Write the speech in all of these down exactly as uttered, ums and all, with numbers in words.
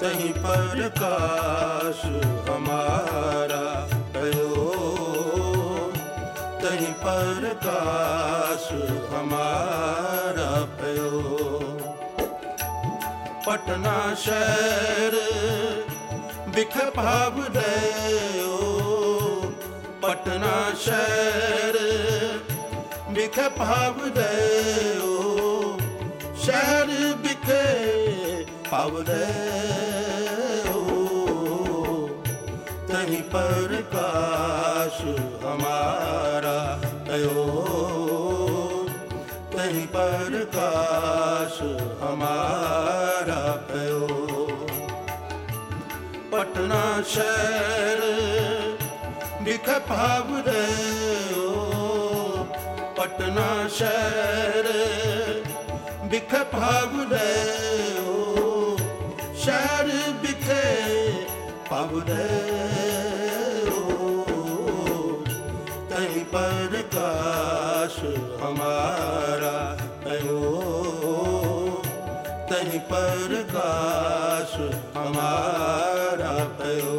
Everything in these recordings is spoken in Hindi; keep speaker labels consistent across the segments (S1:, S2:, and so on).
S1: तहीं प्रकाश हमारा भयो, तहीं प्रकाश हमारा भयो। पटना शहर बिख भाव दयो, पटना शहर बिख भाव दयो, शहर बिखे भाव दयो। तहीं प्रकाश हमारा भयो, तहीं प्रकाश हमारा भयो। पटना शहर बिख भाव दयो, पटना शहर बिख भाव दयो, शहर बिखे भाव दयो। तहीं प्रकाश हमारा भयो, तहीं प्रकाश हमारा भयो।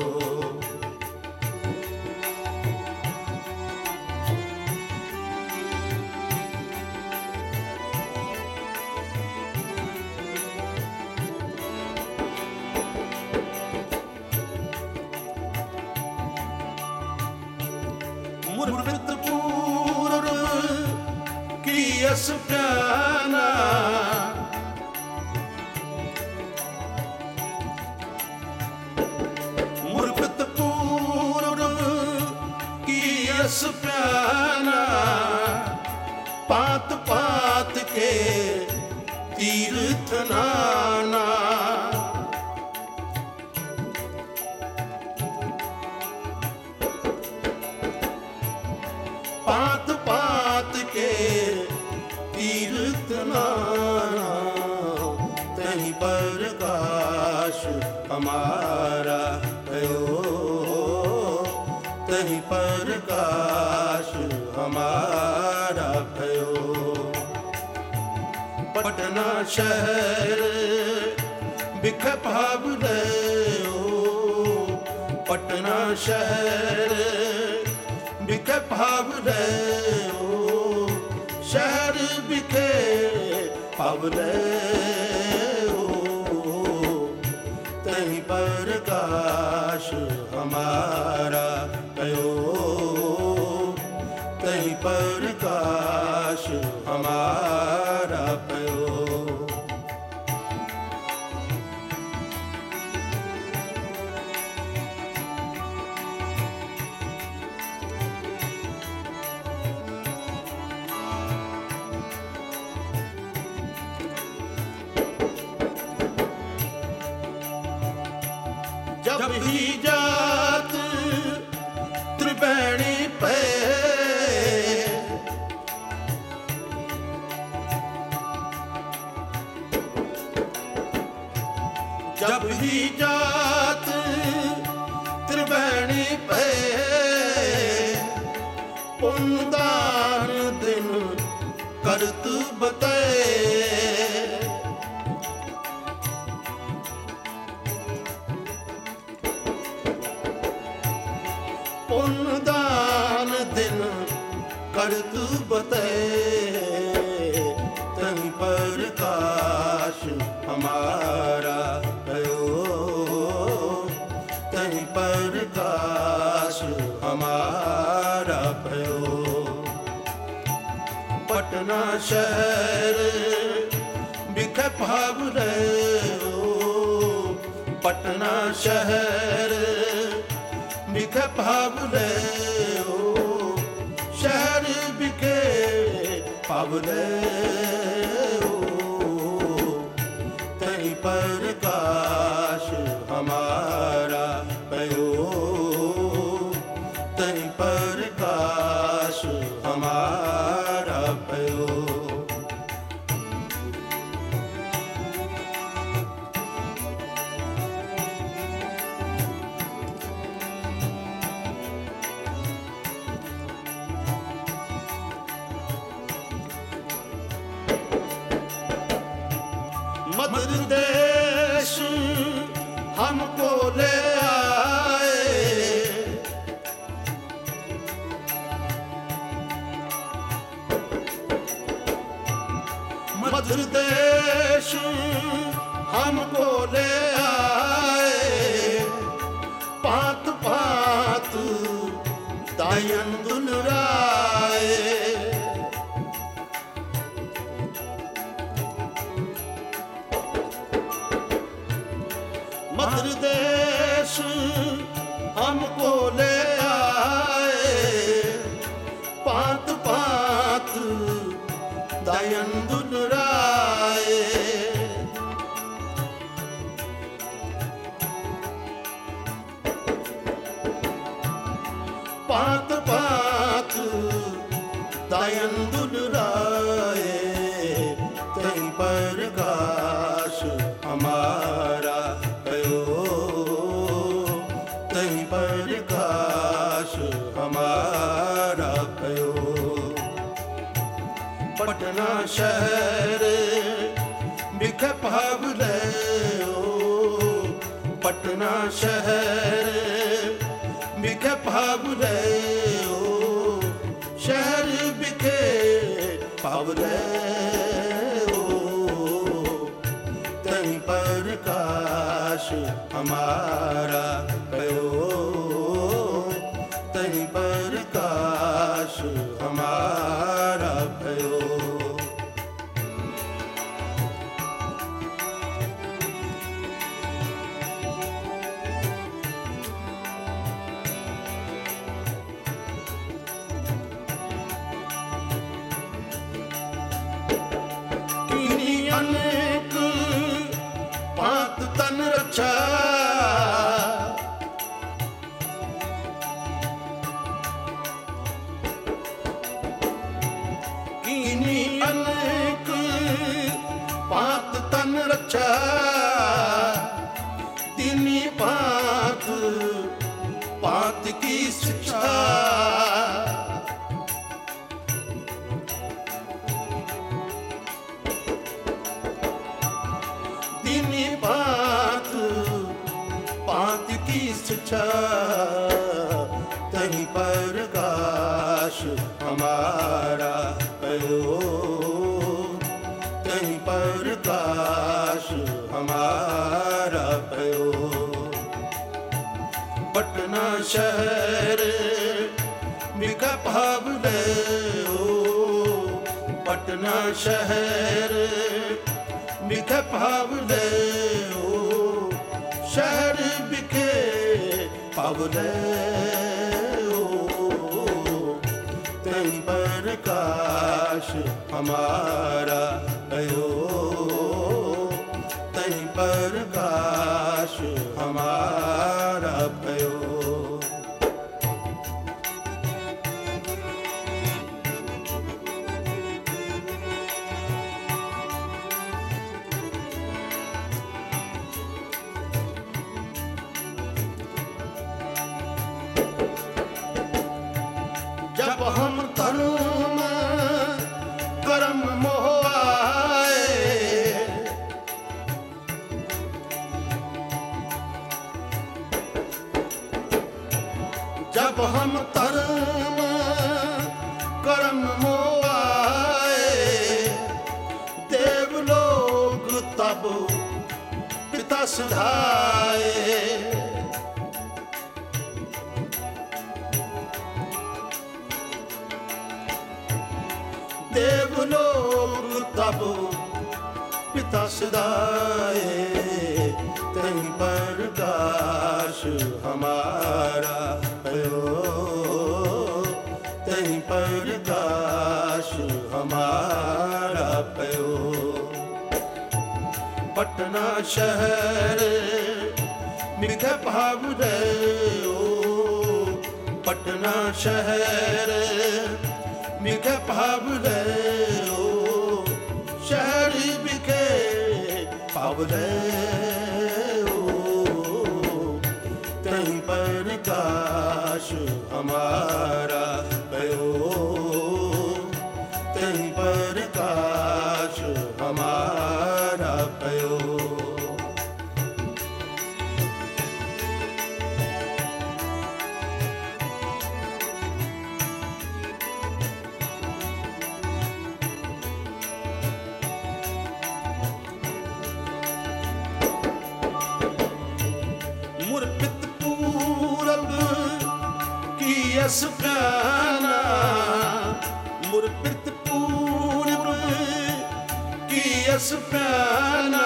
S1: मुर्बित पूर्व की यस प्याना, मुर्बित पूर्व की यस प्याना, पात पात के तीर्थ नाना। पात पात के तीर्थ नाना, तहीं प्रकाश हमारा भयो, तहीं प्रकाश हमारा भयो। पटना शहर बिख भाव दयो, पटना शहर बिख भाव दयो, शहर बिखे भाव दयो। तहीं प्रकाश हमारा भयो, तहीं प्रकाश हमारा भयो। जब ही जात त्रिवेणी पे, जब ही जात त्रिवेणी पे, पुण्यदान दिन करत बते। पुण्यदान दिन करत बते, तहीं प्रकाश हमारा भयो, तहीं प्रकाश हमारा भयो। पटना शहर बिख भाव दयो, पटना शहर बिख भाव दयो, शहर बिखे भाव दयो। तहीं प्रकाश हमारा भयो, तहीं प्रकाश हमारा भयो। मध्य देश मधुर देश हमको ले आए, पात पात दायन दुलराए। मधुर देश हमको ले आए, पात पात दायन दुलराए। पात पात दायन दुलराए, तई प्रकाश हमारा भयो, तई प्रकाश हमारा भयो। पटना शहर बिख पावले ओ, पटना शहर बिख पावले ओ, शहर बिखे पावले ओ, तई प्रकाश हमारा भयो, तई प्रकाश हमारा भयो। अनेक पात तन रक्षा, कीनी अनेक पात तन रक्षा, दीनी पात पात की शिक्षा। दीनी पात पात की शिक्षा, तही प्रकाश हमारा भयो, तही प्रकाश हमारा भयो। पटना शहर बिख पावले ओ, पटना शहर बिख पावले ओ, शहर बिखे पावले ओ, तई प्रकाश हमारा भयो, तई प्रकाश हमारा भयो। जब हम धर्म कर्म मोह आए, जब हम धर्म कर्म मोह आए, देवलोक तब पिता सिधाए। देवलोक तब पिता सदाए, तई प्रकाश हमारा भयो, तई प्रकाश हमारा भयो। पटना शहर बिख पावले ओ, पटना शहर बिख पावले ओ, शहर बिखे पावले ओ, तई प्रकाश हमारा भयो, तई प्रकाश हमारा भयो। यस प्याना मुर पित पूर्व की यस प्याना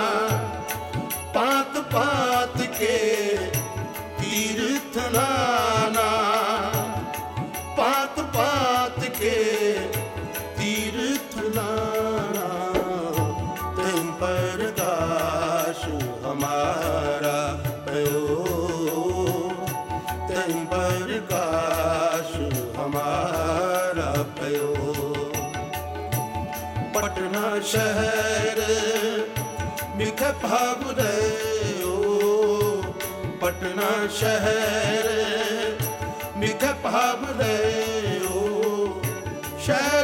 S1: पात पात के तीर्थ नाना पात पात के तीर्थ नाना तुम प्रकाश हमारा भयो तुम प्रकाश हमारा भयो पटना शहर बिख भाव रहो पटना शहर बिख भाव रहो शहर